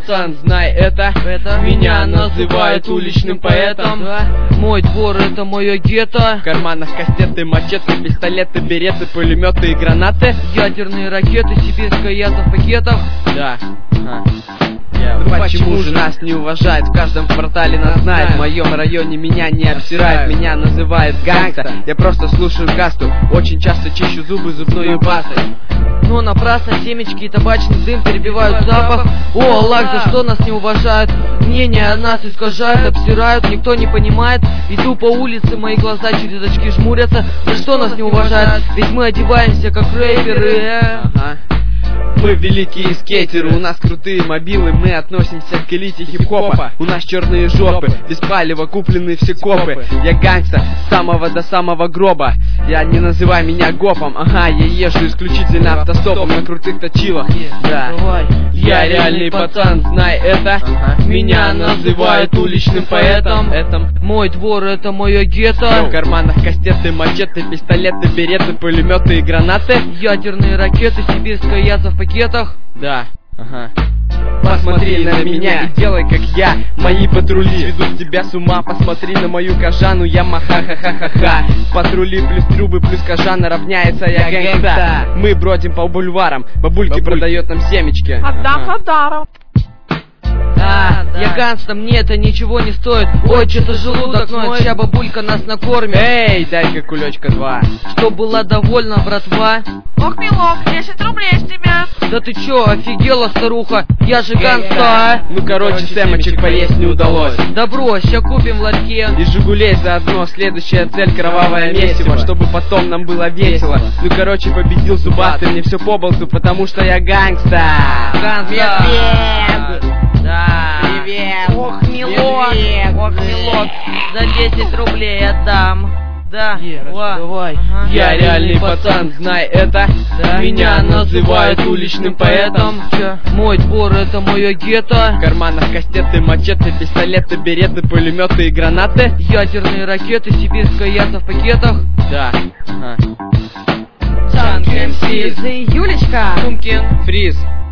пацан, знай это. Меня называют уличным поэтом. Мой двор — это мое гетто. В карманах кастеты, мачете, пистолеты, береты, пулеметы и гранаты. Ядерные ракеты, сибирская язва в пакетах. Да. Ну почему же нас не уважают? В каждом квартале нас знают. В моем районе меня не обсирают. Меня называют гангста. Я просто слушаю касту. Очень часто чищу зубы зубной пастой. Но напрасно семечки и табачный дым перебивают запах. О, Аллах, за что нас не уважают? Мнение о нас искажают, обсирают, никто не понимает. Иду по улице, мои глаза через очки жмурятся. За что нас не уважают? Ведь мы одеваемся как рэперы. Мы великие скейтеры, у нас крутые мобилы. Мы относимся к элите хип-хопа. У нас черные жопы, без палева куплены все копы. Я гангста с самого до самого гроба. Я не называй меня гопом. Ага, я езжу исключительно автостопом на крутых точилах. Да. Я реальный пацан, знай это. Меня называют уличным поэтом. Мой двор — это мое гетто. В карманах кастеты, мачете, пистолеты, береты, пулеметы и гранаты. Ядерные ракеты, сибирская язва в пакетах. Да. Посмотри на меня и делай как я. Мои патрули сведут тебя с ума. Посмотри на мою кожану, я маха-ха-ха-ха-ха. Патрули плюс трубы плюс кожана равняется я гэнгста. Мы бродим по бульварам, бабульки продает нам семечки. Отдам подарок. Я гангста, мне это ничего не стоит. Ой, что-то желудок ноет, ща бабулька нас накормит. Эй, дай-ка кулечка 2. Чтоб была довольна, братва. Ох, милок, 10 рублей с тебя. Да ты чё, офигела, старуха? Я же гангста. Ну короче, семечек поесть не удалось. Да брось, ща купим в ларьке. И жигулей заодно, следующая цель кровавое месиво. Чтобы потом нам было весело. Ну короче, победил зубастый, мне все по болту, потому что я гангста. Гангста. Да. Привет. Ох, милок. Ох, милок. За 10 рублей отдам. Да. Давай. Я реальный пацан, знай это. Меня называют уличным поэтом. Мой двор — это мое гетто. В карманах кастеты, мачете, пистолеты, береты, пулеметы и гранаты. Ядерные ракеты, сибирская язва в пакетах. Да. Джанк МС, Юлечка, Сумкин, Фриз.